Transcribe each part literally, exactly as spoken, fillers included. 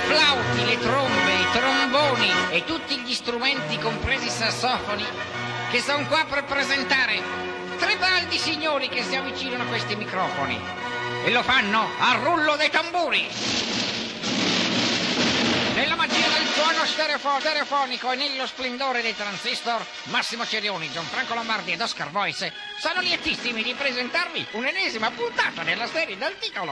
flauti, le trombe, i tromboni e tutti gli strumenti, compresi i sassofoni, che sono qua per presentare tre baldi signori che si avvicinano a questi microfoni e lo fanno al rullo dei tamburi. Nella magia del suono stereofo- stereofonico e nello splendore dei transistor, Massimo Cerioni, Gianfranco Lombardi ed Oscar Voice sono lietissimi di presentarvi un'ennesima puntata della serie dal titolo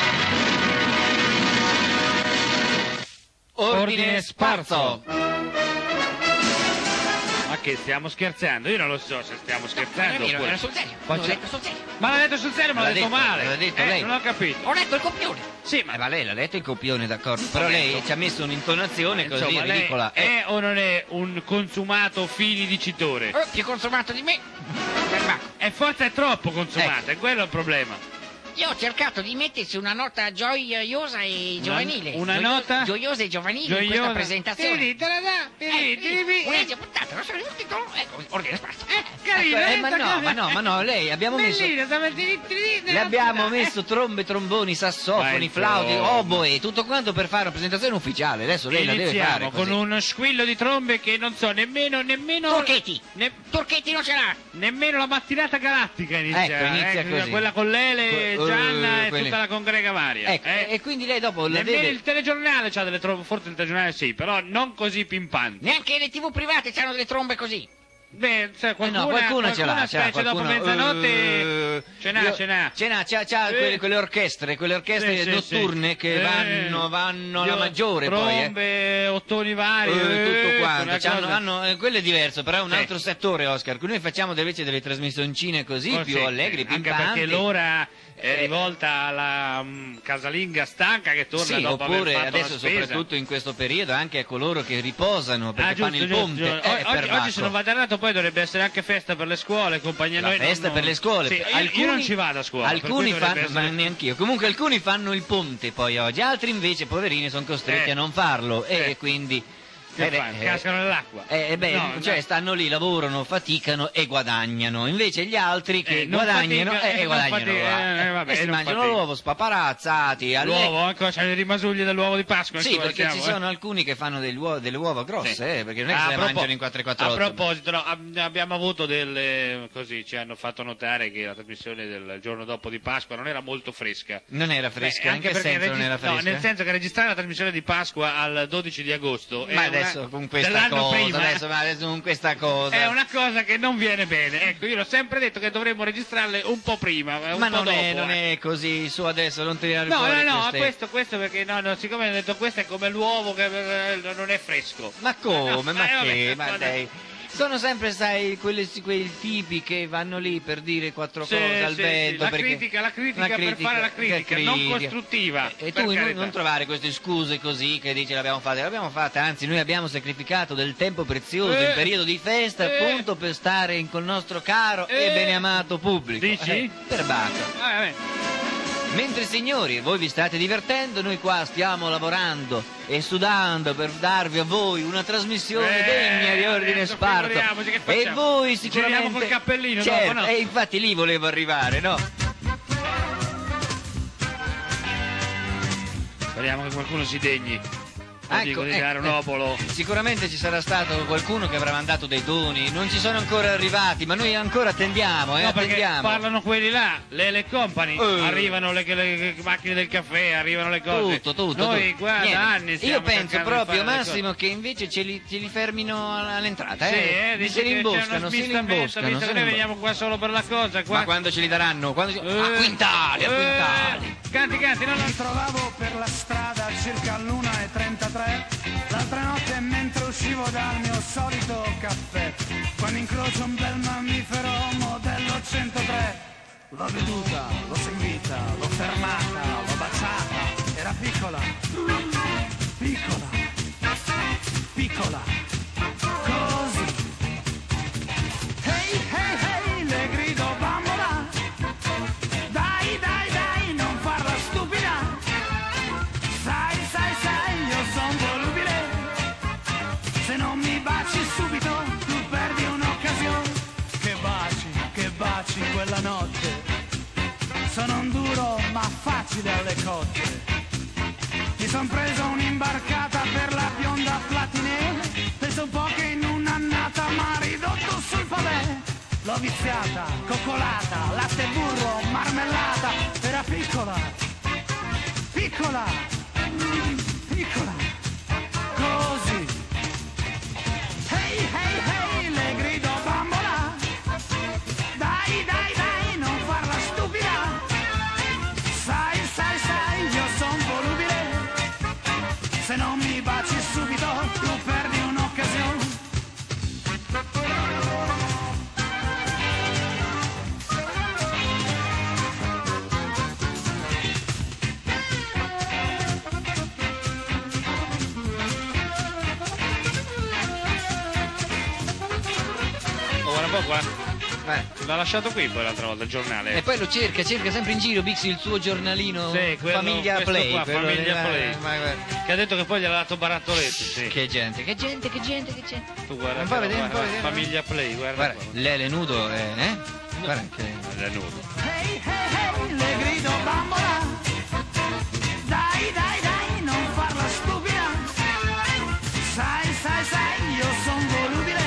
Ordine Sparso. Ma che stiamo scherzando? Io non lo so se stiamo scherzando. No, oppure... era sul serio, l'ho detto sul serio. Ma l'ha detto sul serio, ma l'ha detto, detto male. l'ha detto eh, lei. Non ho capito. Ho letto il copione. Sì, ma Eh, ma lei l'ha letto il copione, d'accordo. Però lei ci ha messo un'intonazione così insomma, lei ridicola. è Eh, o non è un consumato fini dicitore? Eh, più consumato di me. Fermato. E forse è troppo consumato, è quello il problema. Io ho cercato di mettersi una nota gioiosa e giovanile. una Gioio- nota? Gioiosa e giovanile in Gioiosa. questa presentazione. Tiri, tararà, tiri, Eh, tiri, tiri. un'altra puntata, non so il titolo. Ecco, ordine sparso. Eh, Carino, ecco, eh, eh, ma no, ma no, ma no, lei abbiamo messo. Bellino, stava tiri, tiri, Le abbiamo eh. messo trombe, tromboni, sassofoni, Ma flauti, insomma. oboe, tutto quanto per fare una presentazione ufficiale. Adesso lei la deve Iniziamo fare con così. uno squillo di trombe che non so nemmeno nemmeno Turchetti. ne- Turchetti non ce l'ha. nemmeno la mattinata galattica inizia, Ecco, inizia eh, così. quella con Lele, Que- Gianna eh, e quelli- tutta la congrega varia. Ecco, eh. e quindi lei dopo la Nemmeno deve. il telegiornale c'ha delle trombe, forse il telegiornale sì, però non così pimpanti. Neanche le tivù private hanno delle trombe così. Beh, cioè, Eh qualcuna, no, qualcuno ce l'ha, ce l'ha, specie dopo qualcuno- mezzanotte eh, ce n'ha, io- ce n'ha. Ce n'ha, c'ha, c'ha Eh. quelle, quelle orchestre, quelle orchestre Sì, sì, notturne sì. che Eh. vanno, vanno alla Io- maggiore poi, eh. Trombe, ottoni vari, Eh, eh, tutto quanto, una c'hanno- cosa- hanno- eh, quello è diverso, però è un Sì. altro settore, Oscar. Noi facciamo invece delle trasmissioncine così, Oh, più sì, allegri, più anche pimpanti. perché l'ora è Eh. rivolta alla mm, casalinga stanca che torna Sì, dopo aver oppure fatto adesso la spesa. soprattutto in questo periodo anche a coloro che riposano perché Ah, giusto, fanno il giusto, ponte. giusto. eh, O- oggi, per oggi se non vado errato poi dovrebbe essere anche festa per le scuole, compagnia La noi festa non- per le scuole. Sì, io- alcuni, io non ci vado a scuola. per Alcuni cui dovrebbe fanno, essere- ma neanch'io. Comunque alcuni fanno il ponte poi oggi, altri invece, poverini, sono costretti Eh. a non farlo Eh. e quindi. Che eh beh, fanno? eh, Cascano nell'acqua? Eh, beh, No, cioè no. stanno lì, lavorano, faticano e guadagnano. Invece gli altri che Eh, non guadagnano fatica, eh, eh, non guadagnano fatica, eh, eh, vabbè, e si non mangiano fatica. l'uovo spaparazzati. alle- L'uovo, anche c'è le rimasuglie dell'uovo di Pasqua. Sì, insomma, perché siamo, ci eh. sono alcuni che fanno delle uova, delle uova grosse, Sì. eh, perché non è che Ah, se le a propo- mangiano in quattro e quattro. A proposito, no, ab- abbiamo avuto delle. Così ci hanno fatto notare che la trasmissione del giorno dopo di Pasqua non era molto fresca. Non era fresca, Beh, anche in che perché senso non era regis- no, fresca? nel senso che registrare la trasmissione di Pasqua al dodici di agosto Ma è adesso una- con questa dell'anno cosa, prima, adesso, ma adesso con questa cosa. è una cosa che non viene bene. Ecco, io l'ho sempre detto che dovremmo registrarle un po' prima, un Ma po' non, dopo. è, non eh. è così, su adesso non tirare No, fuori no, no, queste- questo, questo perché no, no, siccome hanno detto questo è come l'uovo che eh, non è fresco. Ma come? No, ma eh, vabbè, che? Ma vabbè. dai. Sono sempre, sai, quelle- quei tipi che vanno lì per dire quattro Sì, cose al sì, vento. sì, la perché- critica, la critica una per fare la che critica, non critica. costruttiva, E, e per tu non, carità. non trovare queste scuse così che dici l'abbiamo fatta, l'abbiamo fatta, anzi noi abbiamo sacrificato del tempo prezioso Eh, in periodo di festa eh, appunto per stare in- col nostro caro e eh, beneamato pubblico. dici? Eh, per bacco. Ah, vabbè. Mentre signori, voi vi state divertendo, noi qua stiamo lavorando e sudando per darvi a voi una trasmissione Eh, degna di ordine adesso sparto. figuriamoci, che E facciamo? voi sicuramente. Giriamo col cappellino certo, dopo, no? E infatti lì volevo arrivare, no? Speriamo che qualcuno si degni. Lo Ecco, dico di ecco, dare un ecco. obolo. Sicuramente ci sarà stato qualcuno che avrà mandato dei doni, non ci sono ancora arrivati, ma noi ancora attendiamo, eh, No, perché attendiamo. parlano quelli là, le, le company, Eh. arrivano le, le- le macchine del caffè, arrivano le cose. Tutto, tutto, Noi tutto. qua Niente. da anni stiamo Io penso cercando di proprio, fare le Massimo, che invece ce li, ce li fermino all'entrata, Sì, eh? eh, dice se li che c'è uno imboscano, se li smistamento, imboscano. visto se che li noi imboscano. veniamo qua solo per la cosa, qua. Ma quando ce li daranno? Quando ci- Eh, a quintali, a eh, quintali. Canti, canti, no, no. Mi trovavo per la strada circa all'una e trentatré l'altra notte mentre uscivo dal mio solito caffè, quando incrocio un bel mammifero modello centotré. L'ho veduta, l'ho seguita, l'ho fermata, l'ho baciata, era piccola, piccola, piccola, così. Hey, hey, hey, le grido bambola, dai, dai, dai, non farla stupida, sai, sai, sai, io son volubile, se non mi baci subito tu perdi un'occasione. Che baci, che baci quella notte, sono un duro ma facile alle cotte. Mi son preso un'imbarcata per la bionda Platinè, penso un po' che in un'annata m'ha ridotto sul palè. L'ho viziata, coccolata, latte e burro, marmellata, era piccola, piccola, piccola, così. Hey, hey, hey, le grido bambola, dai, dai, dai, non farla stupida. Sai, sai, sai, io son volubile, se non mi baci subito tu perdi un'occasione. Qua. Eh. L'ha lasciato qui poi l'altra volta il giornale. E poi lo cerca, cerca sempre in giro Bixi il suo giornalino, sì, quello, Famiglia Play, qua, quello Famiglia di... Play. Ma, ma, che ha detto che poi gli ha dato Barattoletti, sì. Che gente, che gente, che gente, che gente. Tu guarda, un po' vedere, un po' vedere. Famiglia Play, guarda. Guarda, Lele nudo, eh? eh? Guarda che... Lele nudo. Hey, hey, hey, le grido bambola, dai, dai, dai, non farla stupida. Sai, sai, sai, io son volubile,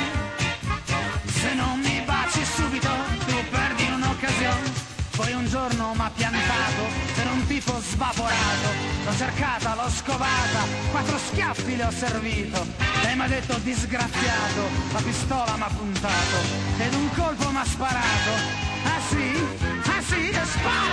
se non mi baci subito tu perdi un'occasione. Poi un giorno m'ha piantato per un tipo svaporato, l'ho cercata, l'ho scovata, quattro schiaffi le ho servito. Lei m'ha detto disgraziato, la pistola m'ha puntato ed un colpo m'ha sparato. Ah sì? Ah sì? E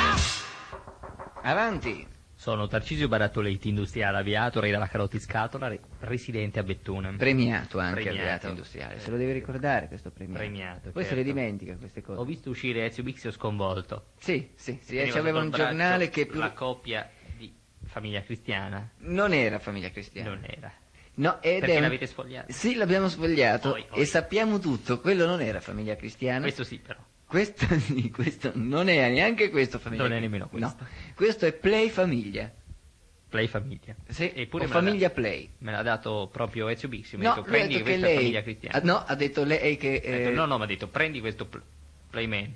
spara! Avanti! Sono Tarcisio Barattoletti, industriale aviatore della Carotti Scatola, re- residente a Bettona. Premiato anche Premiato. aviato industriale, se lo deve ricordare questo premiato. Premiato, Poi certo. se le dimentica queste cose. Ho visto uscire Ezio Bixio sconvolto. Sì, sì, sì, Teneva c'aveva sotto un il braccio giornale che più... La coppia di Famiglia Cristiana Non era Famiglia Cristiana. non era. No, ed Perché è un- l'avete sfogliato? Sì, l'abbiamo sfogliato Poi, poi. e sappiamo tutto, quello non era Famiglia Cristiana. Questo sì, però. Questo, sì, questo non è neanche questo Famiglia Non è Cristiana. nemmeno questo. No, questo è Play Famiglia. Play Famiglia. Sì, Eppure o me l'ha Famiglia dato- Play. Me l'ha dato proprio Ezio Bixio. Mi ha No, detto, lui ha prendi detto che questa lei... Famiglia Cristiana. ah, no, ha detto lei che... Ha detto, eh, no, no, mi ha detto, prendi questo pl- Playman.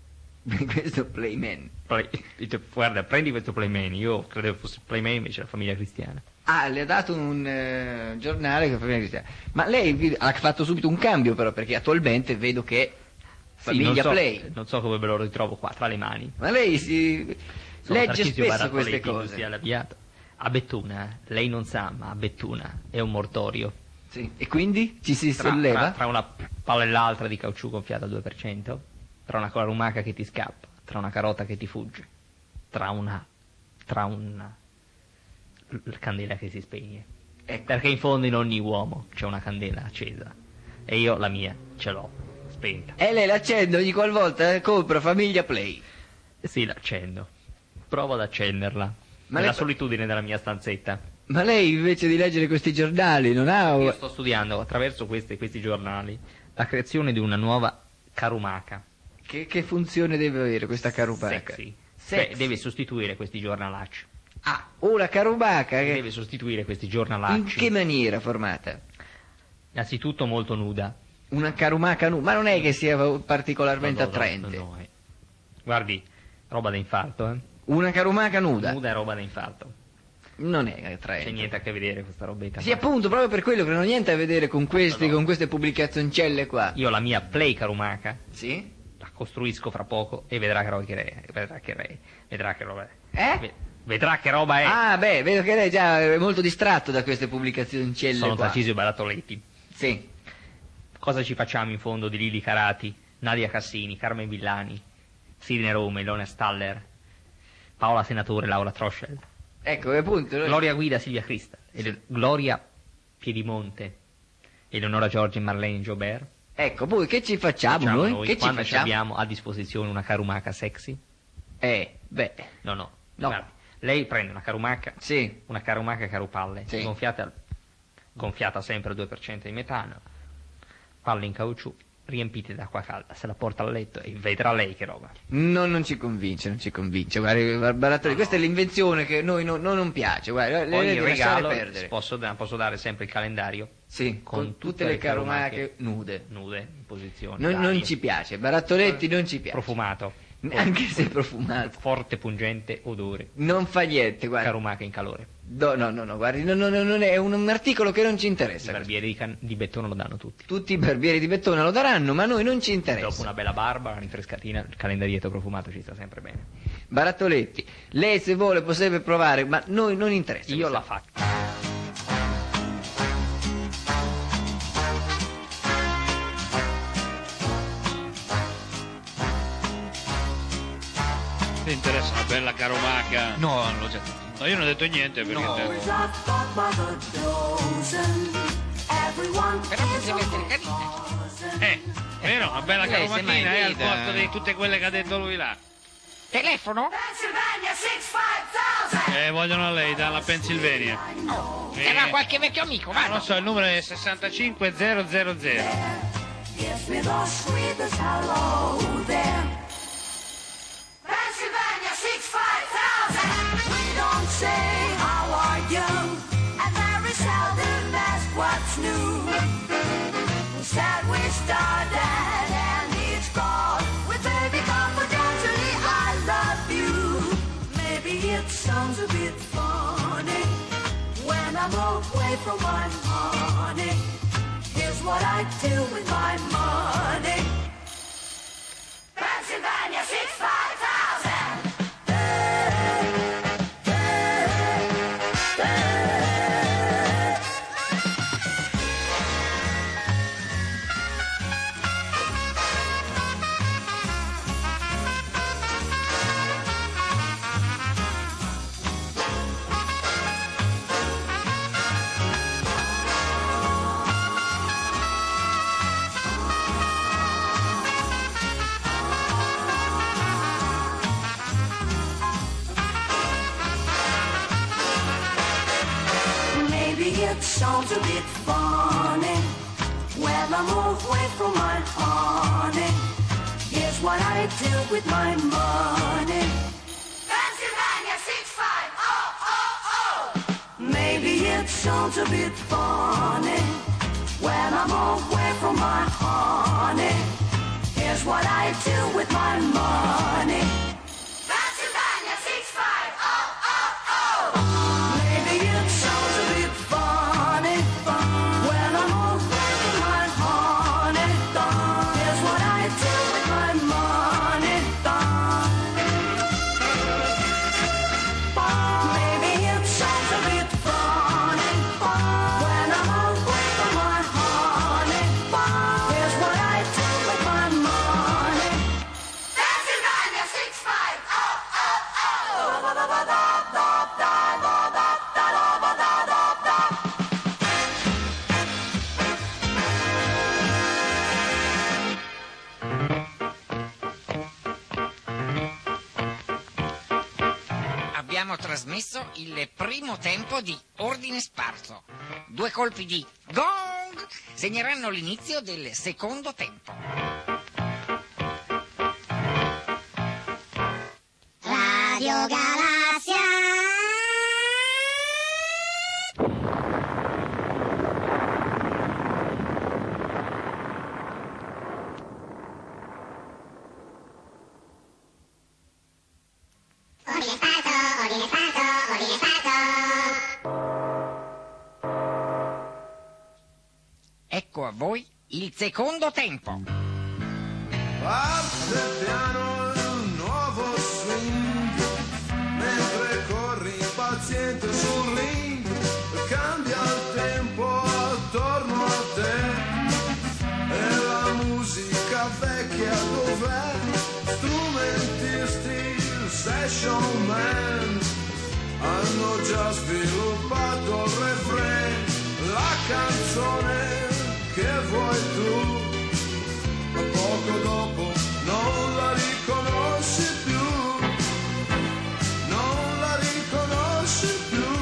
questo Playman. Play- detto, guarda, prendi questo Playman. Io credevo fosse Playman, invece la Famiglia Cristiana. Ah, le ha dato un eh, giornale che Famiglia Cristiana. Ma lei vi- ha fatto subito un cambio però, perché attualmente vedo che è Sì, Famiglia non so, Play. Non so come me lo ritrovo qua, tra le mani. Ma lei si... Sono legge Tarcisio spesso Barattoletti, queste cose. industriale aviato. A Bettona, lei non sa, ma a Bettona è un mortorio. Sì. E quindi ci si Tra, solleva? tra, tra una palla e l'altra di caucciù gonfiata al due per cento, tra una carumaca che ti scappa, tra una carota che ti fugge, tra una... tra una... l- candela che si spegne. Ecco. Perché in fondo in ogni uomo c'è una candela accesa. E io la mia ce l'ho, spenta. E lei l'accende ogni qualvolta eh, compra Famiglia Play. Sì, l'accendo. Provo ad accenderla. Ma Nella lei- solitudine della mia stanzetta. Ma lei invece di leggere questi giornali non ha... Io sto studiando attraverso questi, questi giornali la creazione di una nuova carumaca. Che, che funzione deve avere questa carumaca? Sexy. Sexy. Cioè, deve sostituire questi giornalacci. Ah, una carumaca che... Deve sostituire questi In giornalacci. che maniera formata? Innanzitutto molto nuda. Una carumaca nuda, ma non è che sia particolarmente No, no, no, attraente. no, no, eh. Guardi, roba da infarto, eh. Una carumaca nuda. Nuda è roba da infarto. Non è C'è attraente. niente a che vedere questa robetta. Sì, appunto, proprio per quello che non ha niente a vedere con questi, No, no. con queste pubblicazioncelle qua. Io la mia play carumaca Sì? la costruisco fra poco e vedrà che roba che è. Vedrà che re, vedrà che roba è. Eh? Ve- Vedrà che roba è. Ah, beh, vedo che lei già è molto distratto da queste pubblicazioncelle Sono qua. Tarcisio Barattoletti. Sì. Cosa ci facciamo in fondo di Lili Carati, Nadia Cassini, Carmen Villani, Sirene Rome, Ilona Staller, Paola Senatore, Laura Troschel, Ecco, appunto. noi- Gloria Guida, Silvia Crista, Ele- Gloria Piedimonte, Eleonora Giorgi e Marlene Jobert. Ecco, poi che ci facciamo, Facciamo noi? Che ci quando facciamo? abbiamo a disposizione una carumaca sexy? Eh, beh, No, no. No. Guardi, lei prende una carumaca, sì. una carumaca carupalle, Sì. gonfiata, al- gonfiata sempre al due per cento di metano, palle in caucciù, riempite d'acqua calda, se la porta a letto e vedrà lei che roba. No, non ci convince, non ci convince. Guardi, Barattoletti, questa è l'invenzione che noi no- no- non piace. Guarda, lei Poi deve il lasciare regalo perdere. posso, da- posso dare sempre il calendario Sì, con, tutte le carumache nude. nude in posizione Non, non varie. ci piace, Barattoletti non ci piace. Profumato, Anche se profumato. forte pungente odore, Non fa niente, guarda. carumaca in calore. Do, no, no, no, guardi, no, no, no, non è un, un articolo che non ci I interessa. barbieri di, can- di Bettone lo danno tutti. Tutti i barbieri di Bettone lo daranno, ma a noi non ci interessa. Dopo una bella barba, una rinfrescatina, il calendarietto profumato ci sta sempre bene. Barattoletti, lei se vuole può sempre provare, ma noi non interessa. Io questa- la faccio. Ti interessa una bella caromaca? No, non l'ho già detto. No, io non ho detto niente perché No. te- Però poteva essere carina. Eh, vero, una bella Lei si è mai caromachina, eh, al vista? posto di tutte quelle che ha detto lui là. Telefono? Eh, vogliono a lei dalla Pennsylvania. Eh, Era qualche vecchio amico, non vado. lo so, il numero è sessantacinque zero zero zero. Pennsylvania six five thousand. We don't say how are you, and very seldom ask what's new. Instead we started and each call with baby confidentially I love you. Maybe it sounds a bit funny when I'm away from my money. Here's what I do with my money. Pennsylvania six five thousand. Maybe it sounds a bit funny when I'm away from my honey. Here's what I do with my money. Pennsylvania six five oh oh oh. Maybe it sounds a bit funny when I'm away from my honey. Here's what I do with my money. Pennsylvania six five oh oh oh. Maybe it sounds a bit funny when I'm away from my honey. Here's what I do with my money. Maybe it sounds a bit funny when I'm away from my honey. Here's what I do with my money. Pennsylvania six five oh oh oh. Abbiamo trasmesso il primo tempo di Ordine Sparso. Due colpi di gong segneranno l'inizio del secondo tempo. Radio Galassia. Ordine sparso, ordine sparso, ordine sparso. Ecco a voi il secondo tempo. Parte piano un nuovo swing, mentre corri impaziente sul ring, cambia il tempo attorno a te, e la musica vecchia dov'è? Strumentisti, session man, hanno già sviluppato il refrain, la canzone che vuoi tu. Ma poco dopo non la riconosci più, non la riconosci più,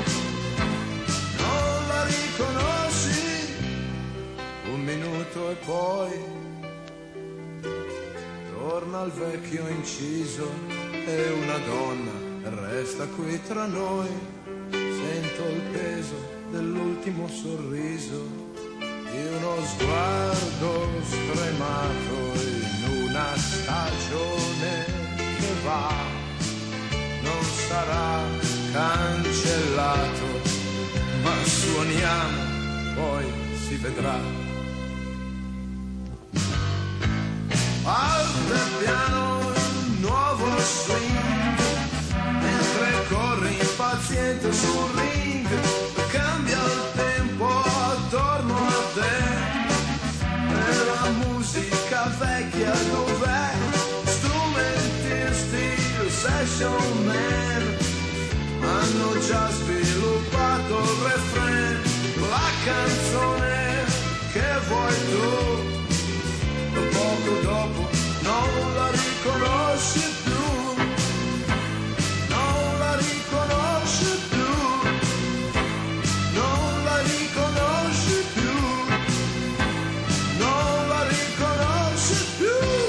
non la riconosci. Un minuto e poi torna il vecchio inciso e una donna resta qui tra noi. Sento il peso dell'ultimo sorriso di uno sguardo stremato in una stagione che va, non sarà cancellata vedrà. Alto e piano il nuovo swing, mentre corre impaziente sul ring, cambia il tempo attorno a te. E la musica vecchia dov'è? Strumentisti, session man hanno già sviluppato il refrain, la canzone che vuoi tu. Poco dopo non la riconosci più, non la riconosci più, non la riconosci più, non la riconosci più.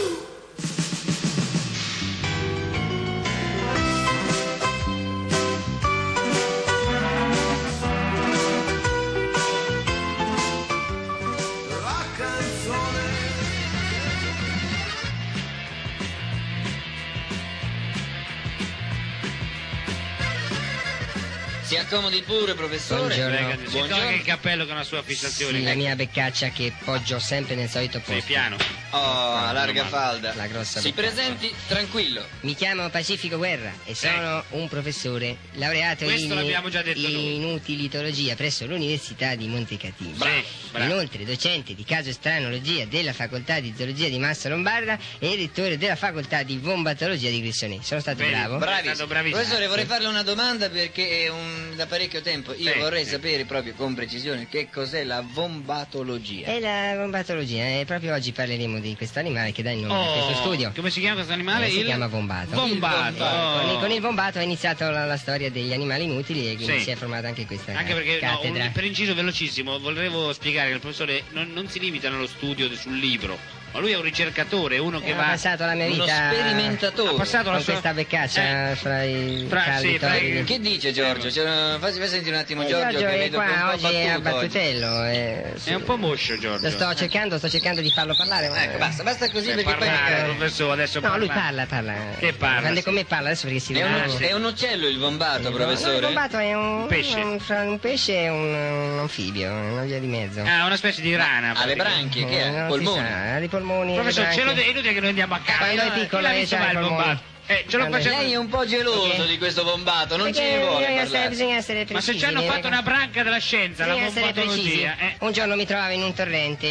Si accomodi pure, professore. Buongiorno. Si tolga il cappello che è una sua fissazione. Sì, la mia beccaccia che poggio sempre nel solito posto. Sei piano. Oh, a larga falda. La grossa Si beccaccia. presenti tranquillo. Mi chiamo Pacifico Guerra e sono un professore laureato Questo in l'abbiamo già detto noi. inutilitologia presso l'Università di Montecatini. Bravo, bravo. Inoltre docente di casoestranologia della facoltà di zoologia di Massa Lombarda e rettore della facoltà di vombatologia di Grissonesi. Sono stato Vedi, bravo? bravi. Bravissimo. stato bravissimo. Professore, vorrei farle una domanda perché è un- da parecchio tempo io Sì, vorrei sì. sapere proprio con precisione che cos'è la vombatologia. È la vombatologia e proprio oggi parleremo di questo animale che dà il nome a questo Oh, studio. come si chiama questo animale? Eh, si Il- chiama vombato. Vombato. Il vombato. Oh. Con il, con il vombato è iniziata la, la storia degli animali inutili e quindi Sì. si è formata anche questa Anche perché, no, cattedra. un, per inciso velocissimo, volevo spiegare che il professore non, non si limita nello studio de- sul libro, ma lui è un ricercatore, uno che Eh, ho va... passato la mia Uno vita sperimentatore. Ha passato la con sua- questa beccaccia Eh. fra i Fra- caldi sì, fra i- torridi. Che dice Giorgio? Cioè, facci fai sentire un attimo Eh, Giorgio, Giorgio che è vedo che è un qua po' oggi è a abbattuto oggi. battutello. eh, È sì. un po' moscio, Giorgio. Lo sto cercando, sto cercando di farlo parlare. Ma... Ecco, basta, basta così Eh, perché poi... parlare, Eh. professore, adesso No, lui parla. parla, parla. Che parla, Quando sì. come parla adesso perché si È un, vede. sì. è un uccello il vombato, No, il professore? vombato è un Pesce. un, fra un pesce e un, un anfibio, una via di mezzo. Ah, una specie di rana. Ha le praticamente. branchie, che Eh, è? non si Polmoni? sa, ha i polmoni. Professore, le ce lo branchie. è inutile che noi andiamo a casa. Quando è Chi piccolo, l'ha lei visto c'ha mai i il polmoni. vombato? Eh, ce lo Quando- facciamo... Lei è un po' geloso Perché? di questo vombato, non Perché ce ne vuole bisogna essere, parlare. bisogna essere Ma se precisi. ci hanno viene- fatto una branca della scienza, la bisogna essere precisi. vombatologia... Eh. Un giorno mi trovavo in un torrente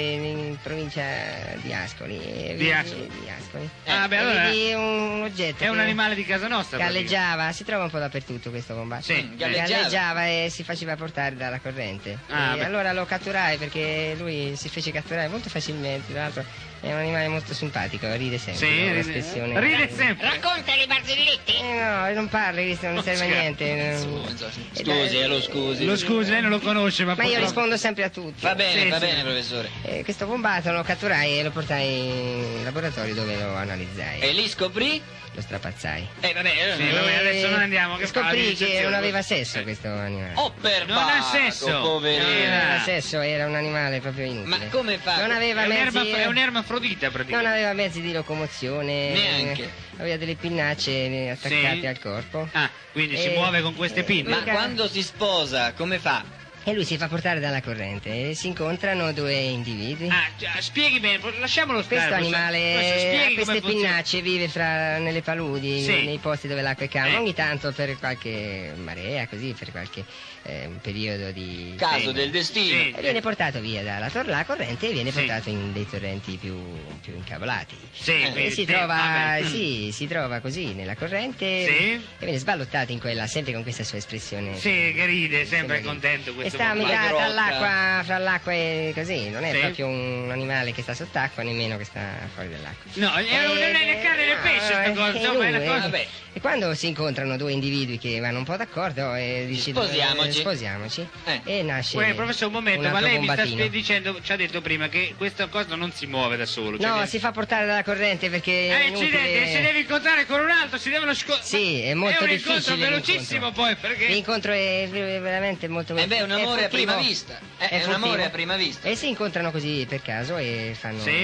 in provincia di Ascoli. e Di vidi- Ascoli. di Ascoli. Ah, beh, E allora vidi un oggetto. è un che animale di casa nostra. praticamente. Galleggiava, si trova un po' dappertutto questo vombato. Sì, Mm, galleggiava. Galleggiava e si faceva portare dalla corrente. Ah, e beh. allora lo catturai perché lui si fece catturare molto facilmente. Tra l'altro è un animale molto simpatico, ride sempre. Sì, ha ride- un'espressione- ride sempre. Racconta le barzelletti. Eh, no, non parla, questo non Non serve a scherzo. niente. Scusi, eh, lo scusi. Lo scusi, lei non lo conosce, ma, Ma io purtroppo- rispondo sempre a tutti. Va bene, Sì, va sì. bene, professore. Eh, questo vombato lo catturai e lo portai in laboratorio dove lo analizzai. E lì scoprì? Lo strapazzai. Eh, vabbè, eh, Sì, vabbè, adesso non andiamo, che fa la Scoprì che dissezione? non aveva sesso Eh. questo animale. Oh, per Non ha Bacco, sesso. poverino. Eh, Non aveva Ah. sesso, era un animale proprio inutile. Ma come fa? Non aveva È un, mezzi, erma- è un ermafrodita non praticamente. aveva mezzi di locomozione. Neanche. eh, Aveva delle pinnacce attaccate Sì. al corpo. Ah, quindi si Eh, muove con queste eh, pinne. Ma Mica- quando si sposa, come fa? E lui si fa portare dalla corrente e si incontrano due individui. Ah, già, spieghi bene, lasciamolo stare. Questo professore. animale Professore, ha spieghi queste come funziona. pinnacce, vive fra, nelle paludi, Sì. nei posti dove l'acqua è calma. Eh. Ogni tanto per qualche marea, così, per qualche eh, periodo di... Caso Sì. del destino. Sì. E viene portato via dalla tor- la corrente e viene Sì. portato in dei torrenti più, più incavolati. Sì, Eh, E quindi- si sì, trova, vabbè. sì, si trova così nella corrente Sì. e viene sballottato in quella, sempre con questa sua espressione. Sì, che ride, sempre che- contento E questo sta a vombato. metà grotta. tra l'acqua, fra l'acqua e così, non è Sì. proprio un animale che sta sott'acqua, nemmeno che sta fuori dall'acqua. No, è un- non è le carne del no, pesce sta eh, cosa, eh, insomma, è una lui, cosa... eh. Vabbè. E quando si incontrano due individui che vanno un po' d'accordo e decidono Sposiamoci. eh, sposiamoci Eh. e nasce Uè, professore, un momento, un ma altro lei mi sta bombatino. spie- dicendo, ci ha detto prima che questa cosa non si muove da solo. cioè No, deve- si fa portare dalla corrente perché è Eh, inutile. accidenti, si deve incontrare con un altro, si devono sco- Sì, è molto È un difficile incontro velocissimo l'incontro. poi, perché... L'incontro è è veramente molto Eh beh, è un amore a furtivo. prima vista. Eh, è un furtivo. amore a prima vista. E si incontrano così per caso e fanno Sì. il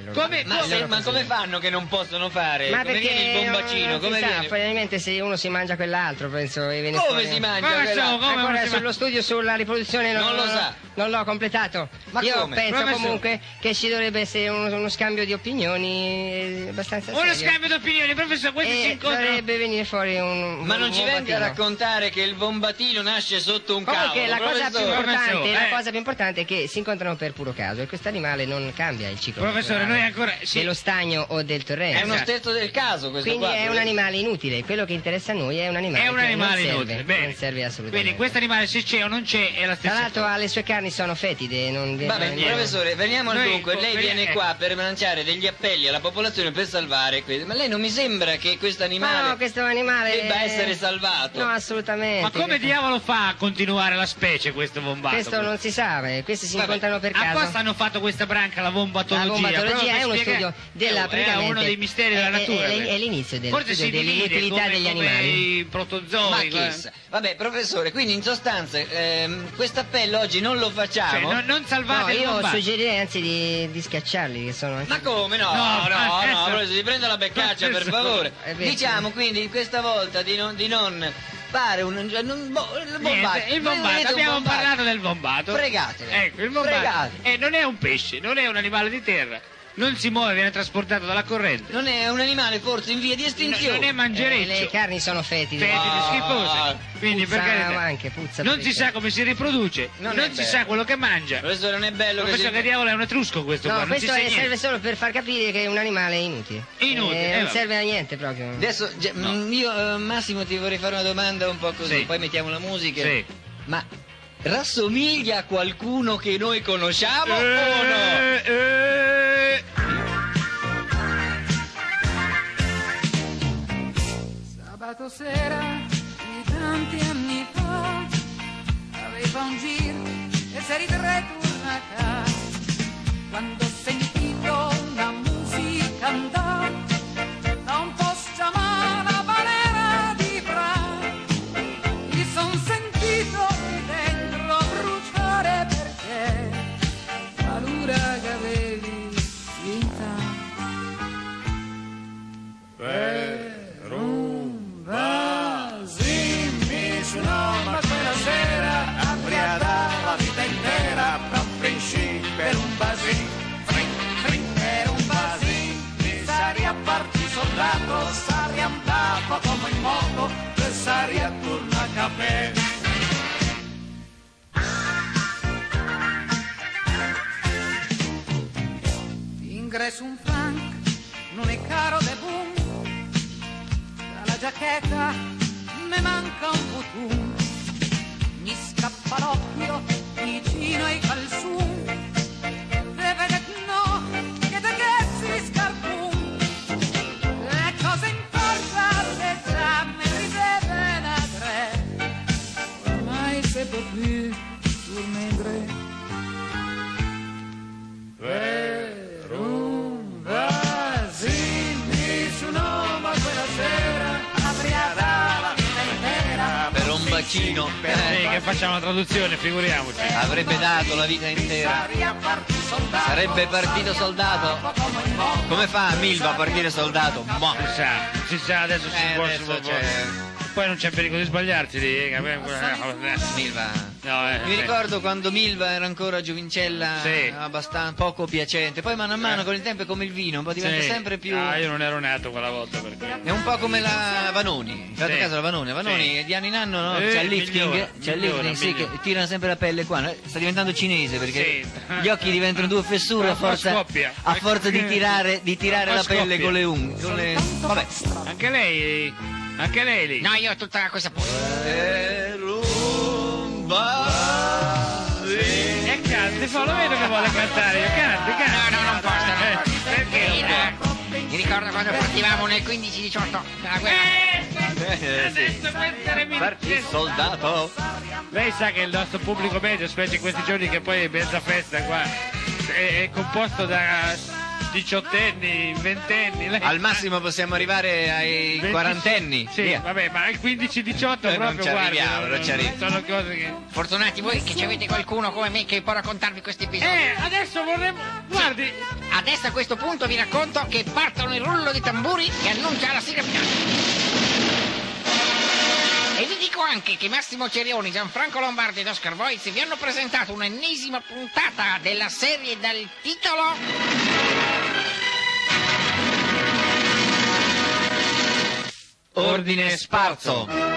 farlo. Come, Ma, come- se- ma come fanno che non possono fare? Ma come perché viene il bombacino? non Come si sa, viene? probabilmente se uno si mangia quell'altro, penso e viene Come fuori- si mangia? Come quella- so, come Ancora non si sullo studio sulla riproduzione non, Non lo sa. non l'ho completato. Ma Io come? penso Professore. comunque che ci dovrebbe essere uno, uno scambio di opinioni eh, abbastanza Uno serio. scambio di opinioni, professore, questi si E incontrano. dovrebbe venire fuori un Ma un non ci bombatino. venga a raccontare che il bombatino nasce sotto un Comunque cavolo, la cosa, più professore. importante, Professore, la eh. cosa più importante è che si incontrano per puro caso e questo animale non cambia il ciclo Professore, naturale noi ancora... Sì. dello stagno o del torrente. È uno Esatto. sterzo del caso questo Quindi qua. è un animale inutile, quello che interessa a noi è un animale, È un che animale non inutile, serve, bene. non serve assolutamente. Quindi questo animale se c'è o non c'è è la Tra stessa l'altro cosa. ha le sue carni sono fetide, non Vabbè, non- professore, veniamo al Noi- dunque. Lei veniamo- viene ecco. qua per lanciare degli appelli alla popolazione per salvare questo. Ma lei non mi sembra che questo animale No, questo animale debba essere salvato? No, assolutamente. Ma come Questo- diavolo fa a continuare la specie questo bombato? Questo non si sa, eh, questi si Vabbè, incontrano per caso. Apposta hanno fatto questa branca, la bombatologia. La proprio bombatologia per è uno spiegare- studio della è- è praticamente uno dei misteri della è- è- natura. è- questo. è l'inizio del Forse studio si divide dell'inutilità come- degli come animali. i protozoi. Ma guarda. chissà. Vabbè, professore, quindi in sostanza ehm, questo appello oggi non lo Cioè, facciamo. non, non No, salvate il io bombato. suggerirei anzi di, di schiacciarli che sono anche Ma come no? No, No, no, adesso- professore, si prenda la beccaccia per Professore. favore. È vero. Diciamo quindi questa volta di non, di non fare un, cioè, non- boh, il bombato. Niente, il Voi bombato, volete un abbiamo bombato? parlato del bombato. Fregatene. Ecco, il bombato. Fregatene. Eh, non è un pesce, non è un animale di terra. Non si muove, viene trasportato dalla corrente. Non è un animale forse in via di No, estinzione. non è Eh, mangereccio. le carni sono fetide. Fetide, Ah, schifose. Quindi per puzza carità. anche, puzza non parecchio. si sa come si riproduce, Non non, è si bello. sa quello che mangia. Professore, non è bello che Professore, si... che diavolo è un etrusco questo No, qua? Non questo si sa è- niente. serve solo per far capire che è un animale inutile. Inutile, Eh, eh, non vabbè. serve a niente proprio. Adesso gi- mm, io eh, Massimo ti vorrei fare una domanda un po' così, Sì. poi mettiamo la musica. Sì. Ma rassomiglia a qualcuno che noi conosciamo o no? Eh, eh. Sabato sera di tanti anni fa aveva un giro e si ritorna a casa quando ho sentito una musica andare da un posto chiamata Valera di Bra mi son sentito lì dentro bruciare perché paura che avevi vita per un vasin mi suonò ma quella sera abbriata la vita intera proprio in sci per un vasin frin, frin, per un vasin mi sarei a parti soldato sarei andato come in moto e sarei a torna a caffè ingresso un franc non è caro de boom dalla giacchetta me manca un futum mi scappa l'occhio vicino ai calzun deve che no che te che si scarpum le cose importa se già me rideve da tre ormai se può più dormire per un vasin mi suonò ma quella sera apriata la vita intera Per un bacino. Sì, Eh, che facciamo la traduzione, figuriamoci. avrebbe dato la vita intera. Sarebbe partito soldato. Come fa Milva a partire soldato? Ma Si sa, si sa, adesso si Eh, può... adesso si può- c'è- Poi non c'è pericolo di sbagliarsi lì. eh, eh, Milva. No, eh, Mi eh. ricordo quando Milva era ancora giovincella, Sì. abbastanza poco piacente. Poi mano a mano Eh. con il tempo è come il vino, un po' diventa Sì. sempre più. Ah, io non ero nato quella volta perché... È un po' come la Vanoni. Fate Sì. caso la Vanoni. La Vanoni Sì. di anno in anno no? Eh, c'è il lifting, migliora, c'è il migliora, lifting sì, migliora. che tirano sempre la pelle qua. no? Sta diventando cinese perché Sì. gli occhi diventano due fessure a Ma forza, scoppia. a forza di tirare, di tirare Ma la pelle scoppia. con le unghie. con le- Vabbè. Anche lei... Anche lei lì. No, io ho tutta questa posta. Per un vasin. E canti, fa, lo vedo che vuole cantare. Canti, canti. No, no, non posso, non Eh, posso. perché non Eh, può? Mi ricordo quando partivamo nel quindici diciotto dalla guerra. Eh, Adesso pensare mi Partì soldato. Lei sa che il nostro pubblico medio, specie in questi giorni che poi è mezza festa qua, è, è composto da di diciottenni, ventenni. Lei... Al massimo possiamo arrivare ai venticinque quarantenni. Sì, via. vabbè, ma al quindici diciotto Eh, non proprio ci guardi, arriviamo, non ci arriviamo. sono cose che... Fortunati voi che ci avete qualcuno come me che può raccontarvi questi episodi. Eh, adesso vorremmo... Guardi, Adesso a questo punto vi racconto che partono il rullo di tamburi che annuncia la sigla finale. E vi dico anche che Massimo Cerioni, Gianfranco Lombardi ed Oscar Voiz vi hanno presentato un'ennesima puntata della serie dal titolo... Ordine sparso.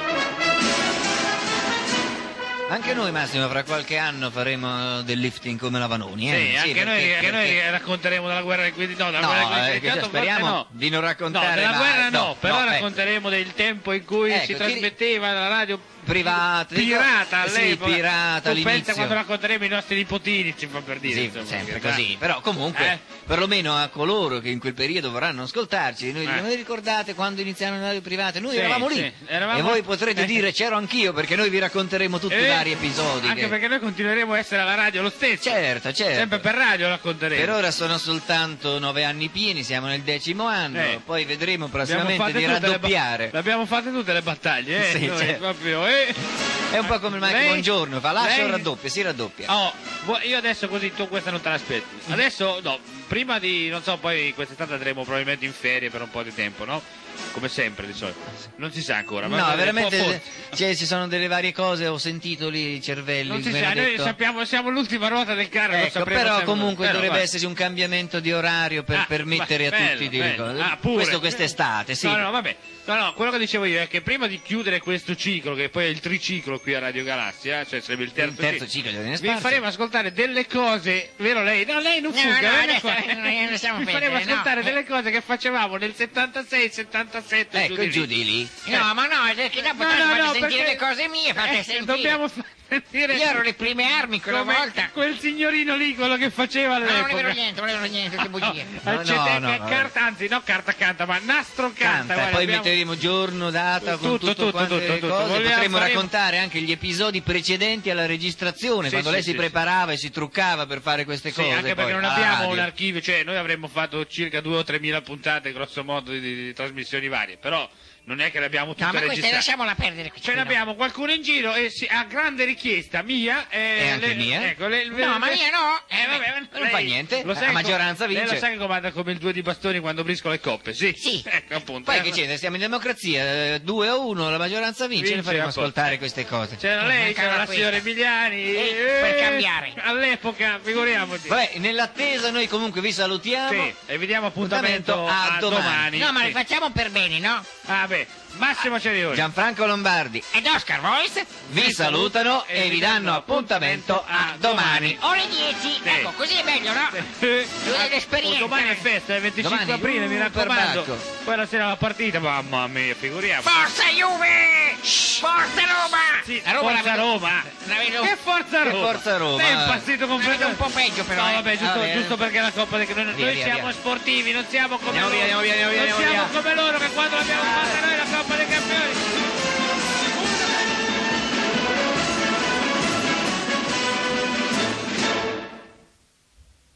Anche noi, Massimo, fra qualche anno faremo del lifting come la Vanoni, eh? sì, anche, perché- noi, anche noi perché- racconteremo della guerra, quindi no, della No, guerra eh, quindi, che intanto speriamo forse no. di non No, raccontare della mai. guerra no, No, però no, ecco. racconteremo del tempo in cui Ecco, si ti- trasmetteva la radio Privata, pirata sì, all'epoca. pirata Tu pensa all'inizio. quando racconteremo i nostri nipotini, si fa per dire, Sì, insomma, sempre che- così. Però comunque, Eh? perlomeno a coloro che in quel periodo vorranno ascoltarci, noi Eh. diciamo, "Vi ricordate quando iniziarono le radio private? Noi Sì, eravamo lì. sì, eravamo- E voi potrete eh. dire c'ero anch'io, perché noi vi racconteremo tutti i Eh, vari episodi. Anche che- perché noi continueremo a essere alla radio lo stesso. Certo, certo. Sempre per radio racconteremo. Per ora sono soltanto nove anni pieni, siamo nel decimo anno, Eh. poi vedremo Abbiamo prossimamente fatte di tutte le ba- raddoppiare. L'abbiamo fatte tutte le battaglie, eh? Sì, Noi certo. proprio, eh? È un po' come il Mike Lei- Buongiorno, fa lascia o lei- raddoppia, si raddoppia. Oh, vuoi- io adesso così tu questa non te l'aspetti. Adesso, no, prima di, non so, poi quest'estate andremo probabilmente in ferie per un po' di tempo, no? Come sempre di solito. Non si sa ancora. ma No, guarda, veramente po- po- cioè, ci sono delle varie cose, ho sentito lì i cervelli. Non si come sa, ho noi detto. sappiamo, siamo l'ultima ruota del carro, lo Ecco, sapremo però sempre. comunque Però, dovrebbe va. esserci un cambiamento di orario per Ah, permettere ma- a bello, tutti di bello. ricordare. Ah, pure. Questo quest'estate, sì. No, no, vabbè. No, no, quello che dicevo io è che prima di chiudere questo ciclo, che poi è il triciclo qui a Radio Galassia, cioè sarebbe il terzo, Il terzo ciclo di Ordine vi Sparso. faremo ascoltare delle cose, vero lei? No, lei non No, fuga, no, vieni adesso qua. non- non lasciamo Vi faremo perdere, ascoltare no. delle cose che facevamo nel settantasei, settantasette, Ecco, giù di lì. No, ma no, perché dopo No, tanto no, fate no, sentire perché- le cose mie, fate Eh, sentire. dobbiamo far sentire Io ero le prime armi quella come volta. quel signorino lì, quello che faceva No, non è all'epoca. vero niente, non è vero niente, che bugie. No, No, no, no, vabbè. carta, anzi, no carta canta, ma nastro canta. Canta, guarda, poi abbiamo- metteremo giorno, data, con Tutto, tutto, tutto, quante tutto, tutto. cose. Vogliamo- Potremo faremo- raccontare anche gli episodi precedenti alla registrazione, Sì, quando sì, lei si sì, preparava e si truccava per fare queste Sì, cose. anche perché poi, non alla abbiamo radio. un archivio, cioè noi avremmo fatto circa due o tremila puntate, grosso modo, di, di- di trasmissioni varie, però non è che le abbiamo tutte No, ma queste registrate. lasciamola perdere. Ce ne abbiamo qualcuno in giro e si- a grande richiesta mia eh, E anche le- mia. Ecco, le- No, ma mia no. Eh, vabbè, Non lei- fa niente, lo la sai co- maggioranza Lei vince. lo sa che comanda come il due di bastoni quando briscola le coppe, sì? Sì. Ecco, appunto. Poi Eh, che c'è? Stiamo in democrazia, eh, due a uno, la maggioranza vince, Vince, ne faremo appunto. ascoltare queste cose. C'era lei, Mancava c'era la questa. signora Emiliani. Eh, per cambiare. All'epoca, figuriamoci. Vabbè, nell'attesa noi comunque vi salutiamo. Sì, e vi diamo appuntamento Appuntamento a a domani. domani. No, ma Sì. lo facciamo per bene, no? Ah, beh, Massimo Cerioni. Gianfranco Lombardi Ed Oscar Voice, vi salutano e vi danno appuntamento a domani. ore dieci. Sì. Ecco, così è meglio, no? Eh, l'esperienza. oh, domani è festa, è il venticinque Domani, aprile, mi uh, raccomando. perbacco. Poi la sera la partita, mamma mia, figuriamo. Forza Juve! Forza Roma! Sì, La Roma Forza la vedo- Roma. la vedo- Che Forza Che Roma? Forza Roma? Lei è impazzito la vedo completamente. un po' peggio però. No, eh. vabbè, giusto, Va bene. giusto perché la Coppa dei Noi, Via, noi via, siamo via. sportivi, non siamo come Andiamo loro. via, andiamo via, andiamo via, non andiamo siamo via. come loro che quando l'abbiamo fatta noi la Coppa dei Campioni